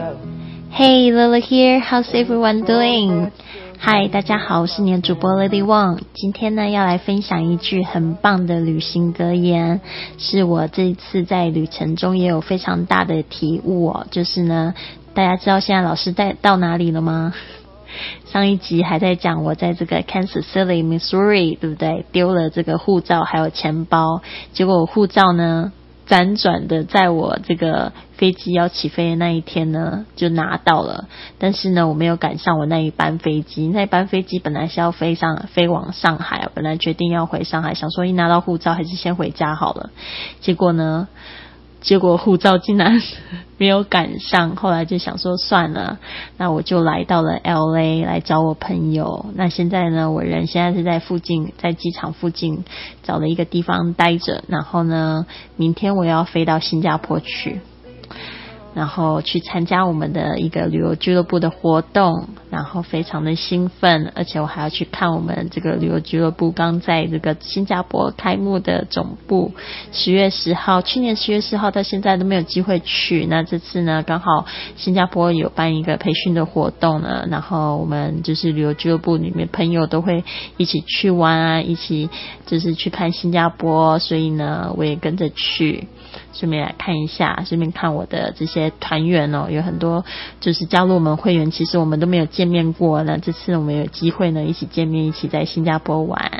Hey, Lily here. How's everyone doing? Hi, 大家好，我是你的主播 Lily Wang。今天呢，要来分享一句很棒的旅行格言，是我这一次在旅程中也有非常大的体悟哦。就是呢，大家知道现在老师到哪里了吗？上一集还在讲我在这个 Kansas City, Missouri， 对不对？丢了这个护照还有钱包，结果我护照呢，辗转的在我这个飞机要起飞的那一天呢，就拿到了。但是呢，我没有赶上我那一班飞机。那一班飞机本来是要飞往上海，本来决定要回上海，想说一拿到护照还是先回家好了。结果护照竟然没有赶上，后来就想说算了，那我就来到了 LA 来找我朋友。那现在呢，我人现在是在机场附近找了一个地方待着，然后呢，明天我要飞到新加坡去，然后去参加我们的一个旅游俱乐部的活动，然后非常的兴奋，而且我还要去看我们这个旅游俱乐部刚在这个新加坡开幕的总部，10月10号，去年10月10号到现在都没有机会去。那这次呢，刚好新加坡有办一个培训的活动呢，然后我们就是旅游俱乐部里面朋友都会一起去玩啊，一起就是去看新加坡，所以呢，我也跟着去。顺便来看一下，顺便看我的这些团员哦，有很多就是加入我们会员，其实我们都没有见面过呢。这次我们有机会呢，一起见面，一起在新加坡玩。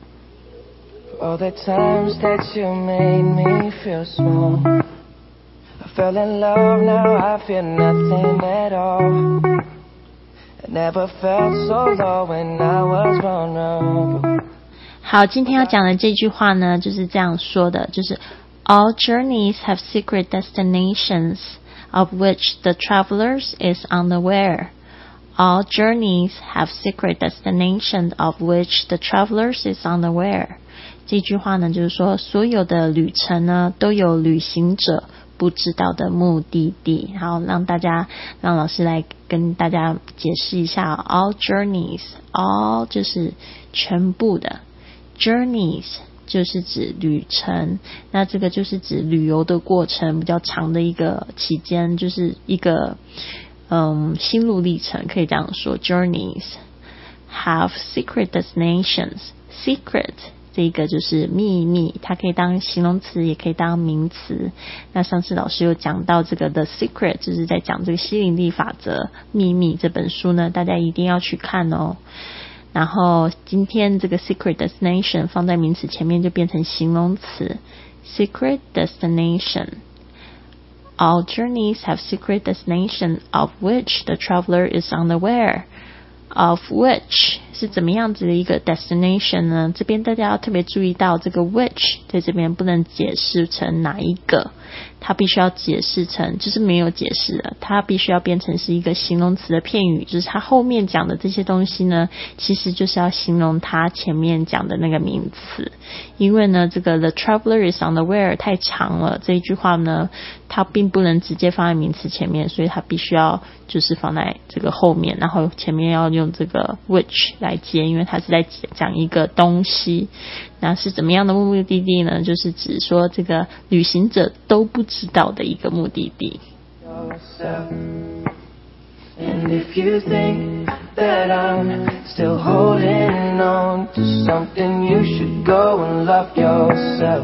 All the times that you made me feel small, I fell in love, now I feel nothing at all. I never felt so low when I was vulnerable. 好，今天要讲的这句话呢，就是这样说的，就是All journeys have secret destinations of which the travelers is unaware. All journeys have secret destinations of which the travelers is unaware. 这句话呢，就是说所有的旅程呢，都有旅行者不知道的目的地。好，让老师来跟大家解释一下。All journeys, all 就是全部的 journeys。就是指旅程，那这个就是指旅游的过程比较长的一个期间，就是一个心路历程，可以这样说。Journeys have secret destinations. Secret 这个就是秘密，它可以当形容词，也可以当名词。那上次老师有讲到这个 The Secret， 就是在讲这个吸引力法则秘密这本书呢，大家一定要去看哦。然后今天这个 secret destination 放在名词前面就变成形容词 secret destination. All journeys have secret destination of which the traveler is unaware. Of which 是怎么样子的一个 destination 呢？这边大家要特别注意到这个 which 在这边不能解释成哪一个，它必须要解释成就是没有解释了，它必须要变成是一个形容词的片语，就是它后面讲的这些东西呢，其实就是要形容它前面讲的那个名词。因为呢，这个 the traveler is unaware 太长了，这一句话呢，它并不能直接放在名词前面，所以它必须要就是放在这个后面，然后前面要用这个 which 来接，因为它是在讲一个东西。那是怎么样的目的地呢？就是指说这个旅行者都不知道的一个目的地。 And if you think that I'm still holding on to something, you should go and love yourself.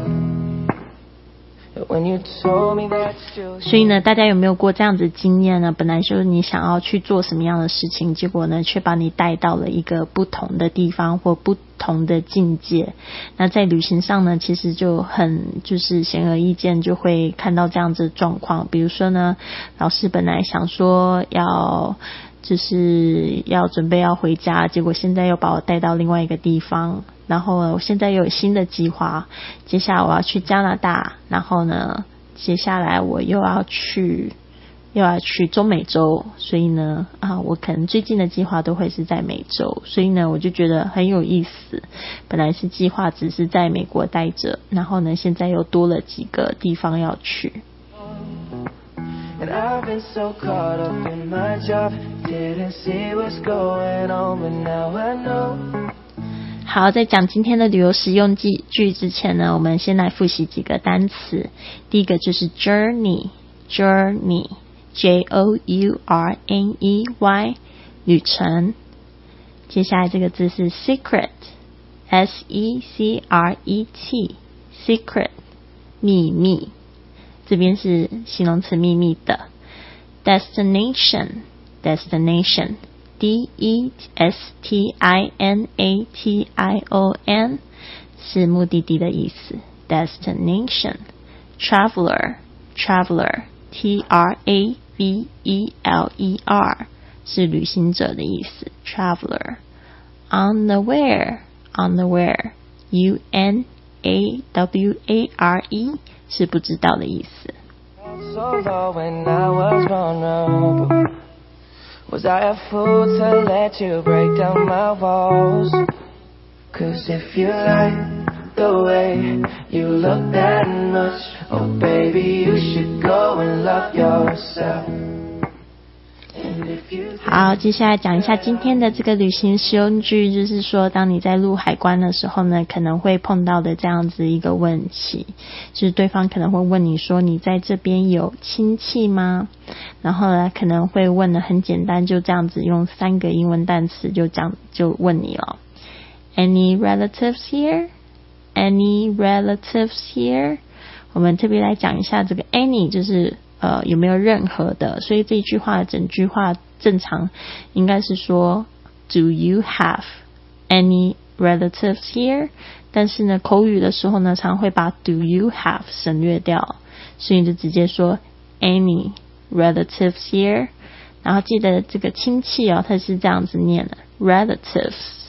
所以呢，大家有没有过这样子的经验呢？本来就是你想要去做什么样的事情，结果呢，却把你带到了一个不同的地方或不同的境界。那在旅行上呢，其实就是显而易见，就会看到这样子的状况。比如说呢，老师本来想说要准备要回家，结果现在又把我带到另外一个地方。然后我现在又有新的计划，接下来我要去加拿大，然后呢，接下来我又要去中美洲，所以呢，我可能最近的计划都会是在美洲，所以呢，我就觉得很有意思。本来是计划只是在美国待着，然后呢，现在又多了几个地方要去。 And I've been so caught up in my job, didn't see what's going on, but now I know. 好，在讲今天的旅游实用句之前呢，我们先来复习几个单词。第一个就是 journey Journey 旅程。接下来这个字是 secret secret secret 秘密，这边是形容词秘密的。destination destination是目的地的意思 destination。 traveler traveler是旅行者的意思 traveler。 unaware是不知道的意思。 So low when I was vulnerable. Was I a fool to let you break down my walls? 'Cause if you like the way you look that much, oh baby, you should go and love yourself. 好，接下来讲一下今天的这个旅行实用句，就是说当你在入海关的时候呢，可能会碰到的这样子一个问题，就是对方可能会问你说你在这边有亲戚吗？然后呢可能会问的很简单，就这样子用3个英文单词就问你了。 Any relatives here? Any relatives here? 我们特别来讲一下这个 any 就是有没有任何的，所以这句话整句话正常应该是说 Do you have any relatives here? 但是呢口语的时候呢常会把 Do you have 省略掉，所以就直接说 Any relatives here? 然后记得这个亲戚它是这样子念的 relatives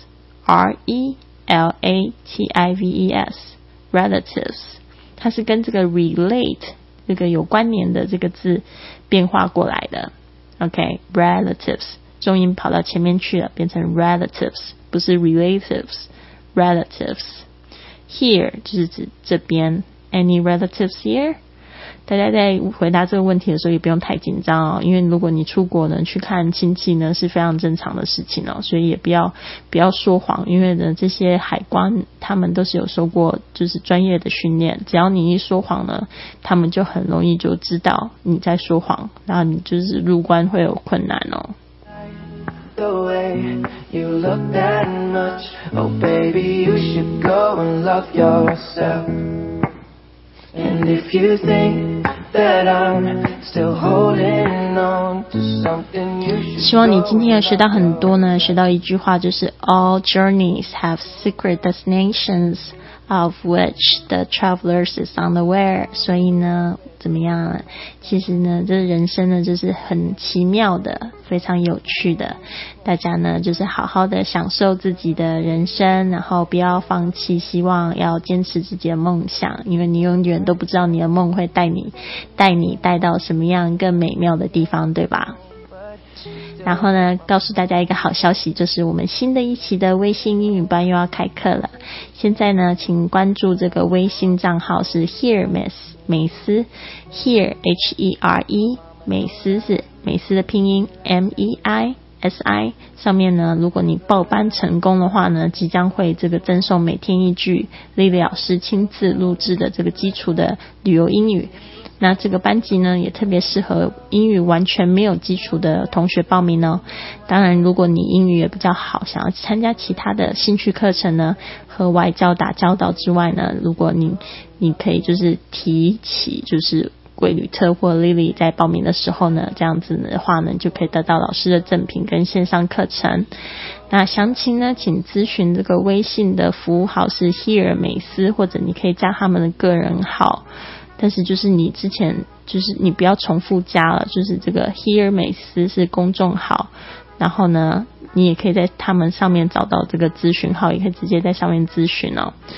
relatives relatives 它是跟这个 relate这个有关联的这个字变化过来的。 OK relatives 重音跑到前面去了，变成 relatives 不是 relatives relatives。 Here 就是指这边 Any relatives here? 大家在回答这个问题的时候也不用太紧张因为如果你出国呢去看亲戚呢是非常正常的事情所以也不要说谎，因为呢这些海关他们都是有受过就是专业的训练，只要你一说谎呢他们就很容易就知道你在说谎，然后你就是入关会有困难 The way you look that much, oh baby, you should go and love yourself. And if you think that I'm still holding on to something, you should. 希望你今天也学到很多呢，学到一句话就是 All journeys have secret destinations of which the travelers is unaware。 所以呢怎么样，其实呢这人生呢就是很奇妙的，非常有趣的，大家呢就是好好的享受自己的人生，然后不要放弃希望，要坚持自己的梦想，因为你永远都不知道你的梦会带你到什么样更美妙的地方，对吧？然后呢告诉大家一个好消息，就是我们新的一期的微信英语班又要开课了。现在呢请关注这个微信账号是 Here 美思 Here Here 美思是美思的拼音 MEISI。 上面呢如果你报班成功的话呢，即将会这个赠送每天一句 Lily 老师亲自录制的这个基础的旅游英语。那这个班级呢也特别适合英语完全没有基础的同学报名当然如果你英语也比较好，想要参加其他的兴趣课程呢，和外教打交道之外呢，如果你可以就是提起就是贵旅特或 Lily 在报名的时候呢，这样子的话呢就可以得到老师的赠品跟线上课程。那详情呢请咨询这个微信的服务号是 Here 美思，或者你可以加他们的个人号，但是就是你之前就是你不要重复加了，就是这个 Here 美思是公众号，然后呢你也可以在他们上面找到这个咨询号，也可以直接在上面咨询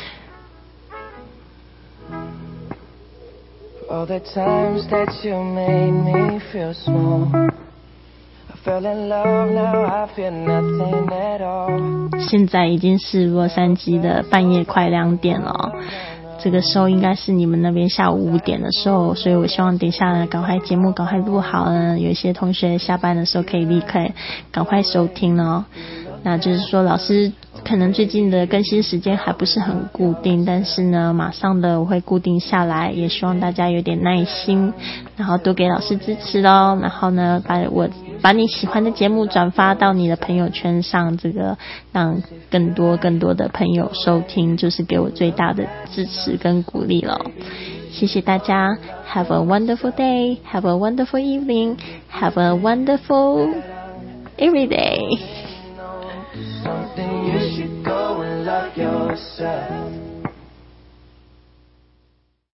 All the times that you made me feel small, I fell in love, now I feel nothing at all. 现在已经是洛杉矶的半夜快2点了这个时候应该是你们那边下午5点的时候，所以我希望等一下呢赶快节目赶快录好呢，有一些同学下班的时候可以立刻赶快收听那就是说老师可能最近的更新时间还不是很固定，但是呢马上的我会固定下来，也希望大家有点耐心，然后多给老师支持咯，然后呢把你喜欢的节目转发到你的朋友圈上，这个让更多的朋友收听，就是给我最大的支持跟鼓励咯。谢谢大家 Have a wonderful day, have a wonderful evening, have a wonderful every day. Something you should go and love yourself.